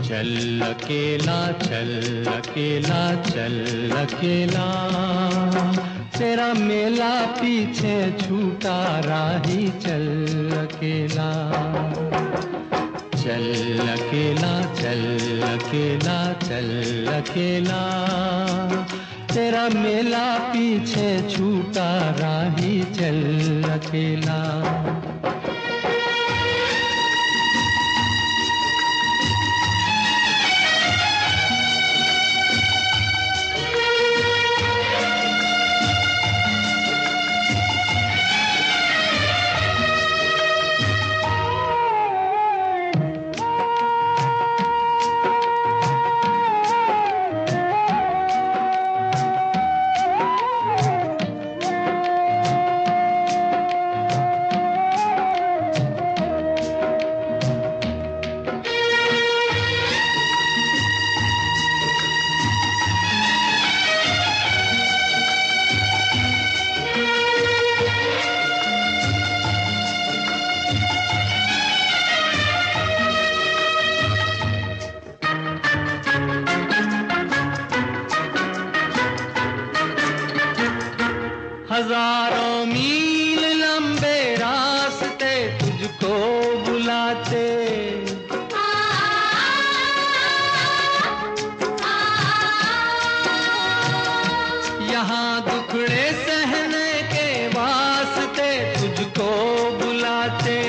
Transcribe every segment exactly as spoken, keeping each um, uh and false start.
चल अकेला चल अकेला चल अकेला, तेरा मेला पीछे छूटा राही चल अकेला। चल अकेला चल अकेला चल अकेला, तेरा मेला पीछे छूटा राही चल अकेला। हजारों मील लंबे रास्ते तुझको बुलाते, यहाँ दुखड़े सहने के वास्ते तुझको बुलाते।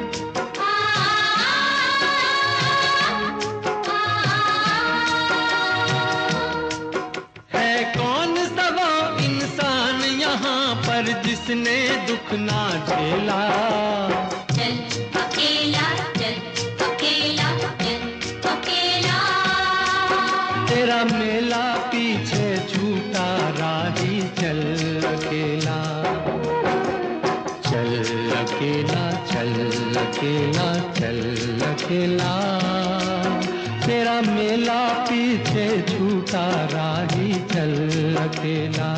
है कौन सा वो इंसान यहाँ पर जिसने दुख ना झेला। चल अकेला चल अकेला चल अकेला, तेरा मेला पीछे छूटा राही चल अकेला। चल अकेला चल अकेला चल अकेला, तेरा मेला पीछे छूटा राही चल अकेला।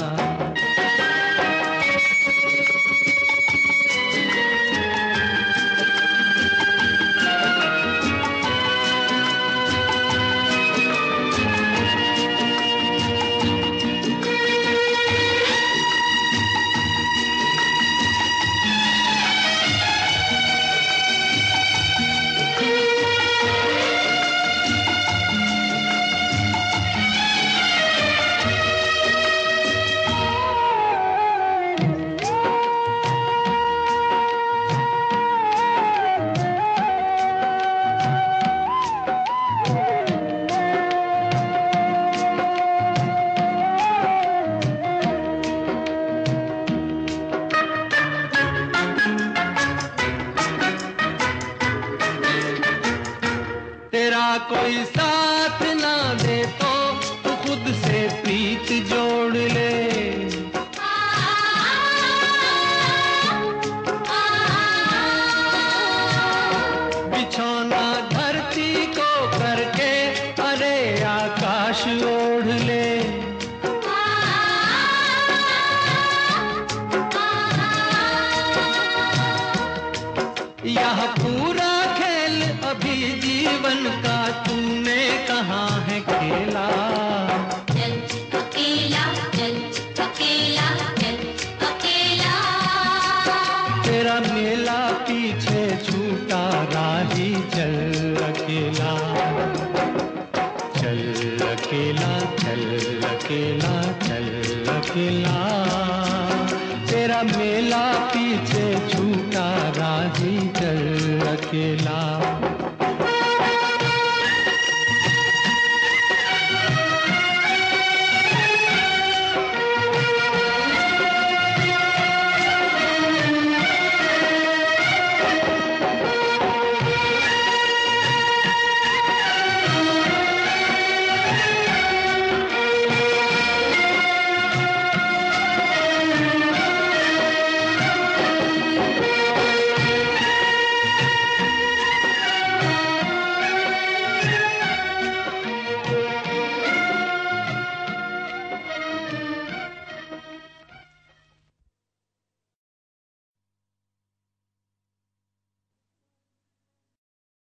तेरा कोई साथ ना दे तो तू खुद से प्रीत जोड़ ले। बिछौना धरती को करके अरे आकाश ओढ़ ले। यह पूरा खेल अभी जीवन का तूने कहाँ है खेला। चल अकेला चल अकेला चल अकेला, तेरा मेला पीछे छूटा राही चल अकेला। चल अकेला चल अकेला चल अकेला, तेरा मेला पीछे छूटा राही चल अकेला।